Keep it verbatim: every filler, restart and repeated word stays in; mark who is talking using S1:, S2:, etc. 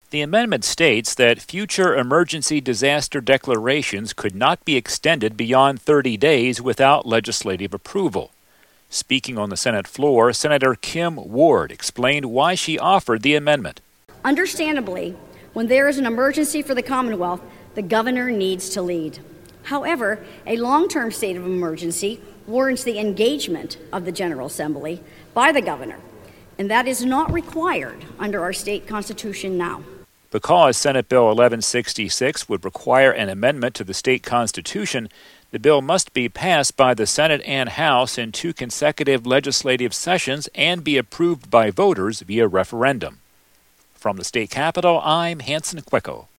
S1: The amendment states that future emergency disaster declarations could not be extended beyond thirty days without legislative approval. Speaking on the Senate floor, Senator Kim Ward explained why she offered the amendment.
S2: Understandably, when there is an emergency for the Commonwealth, the governor needs to lead. However, a long-term state of emergency warrants the engagement of the General Assembly by the governor, and that is not required under our state constitution now.
S1: Because Senate Bill eleven sixty-six would require an amendment to the state constitution, the bill must be passed by the Senate and House in two consecutive legislative sessions and be approved by voters via referendum. From the state capitol, I'm Hanson Quicko.